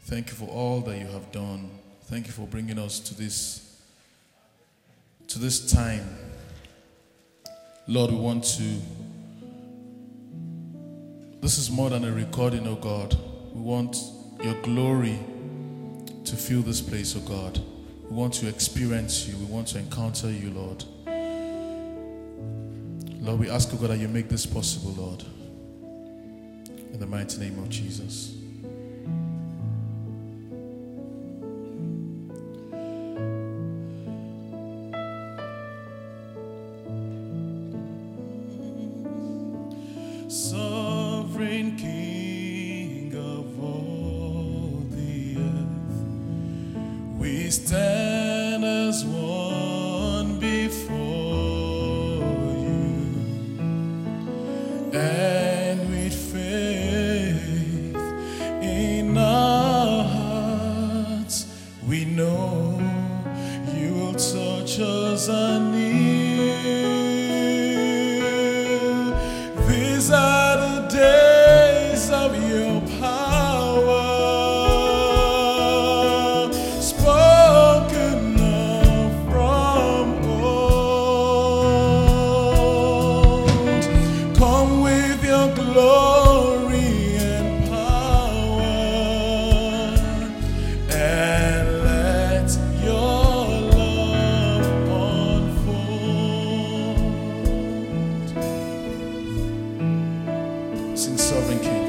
Thank you for all that you have done. Thank you for bringing us to this time. Lord, we want to, this is more than a recording, oh God. We want your glory to fill this place, oh God. We want to experience you. We want to encounter you, Lord. Lord, we ask, oh God, that you make this possible, Lord. In the mighty name of Jesus. Sovereign King of all the earth, we stand as one before you, and with faith in our hearts, we know you will touch us anew. These are the days of your power, spoken of from old. Come with your glory and power, and let your love unfold. Sing Sovereign King.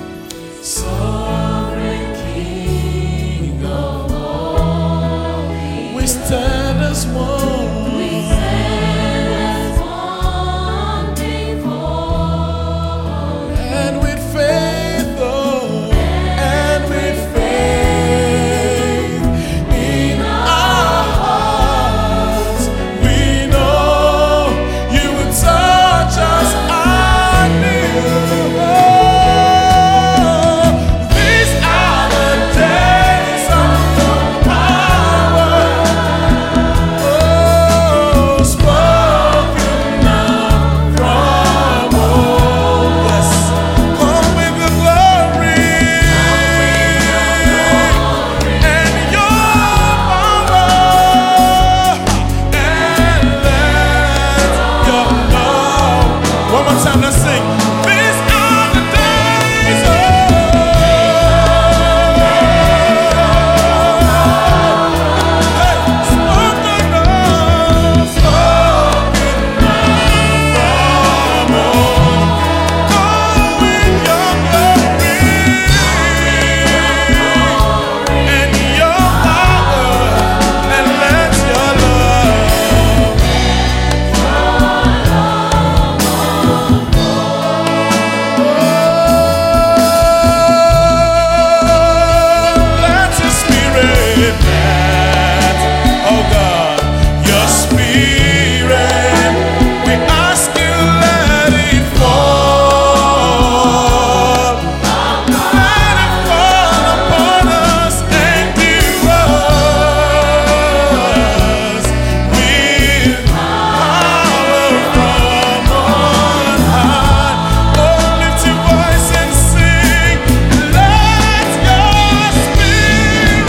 Sovereign King of all, we stand as one. We stand as one before, and with faith, oh, and with faith in our hearts, we know you will touch us anew. These are the days of your power, spoken of from old. Yes, come with the glory and your power, and let your love. One more time, let's sing. These are the days of spoken of from old. Come with your glory and your power, and let your love. Let your spirit dance, oh God, your spirit. We ask you, let it fall. Let it fall upon us and give us with power from on high. Oh, lift your voice and sing. Let your spirit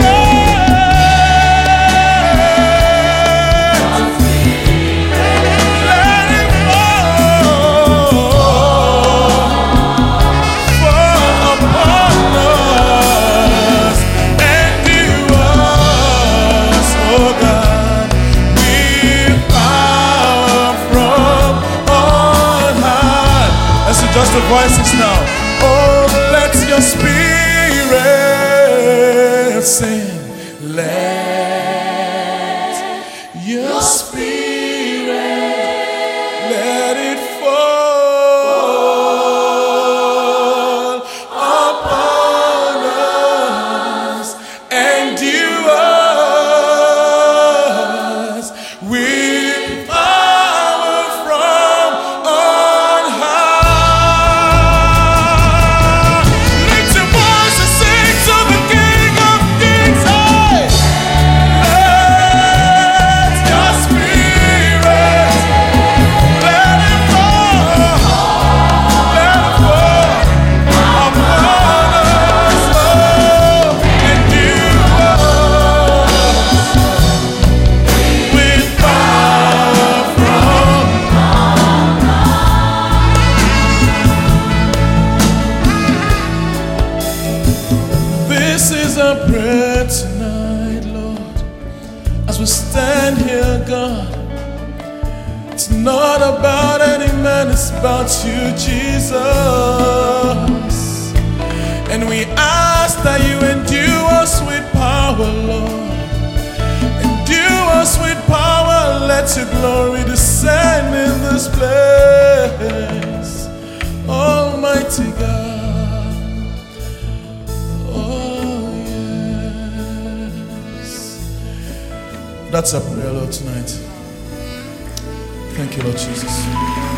let it fall upon us and give us, oh God, with power from on high. Let's adjust the voices now. Oh, let your spirit sing. Let your spirit let it fall upon us and do us with power from on high. is our prayer tonight, Lord. As we stand here, God, it's not about any man, it's about you, Jesus. And we ask that you endue us with power, Lord. Endue us with power, let your glory descend in this place, Almighty God. Oh, yes. That's our prayer, Lord, tonight. Thank you, Lord Jesus.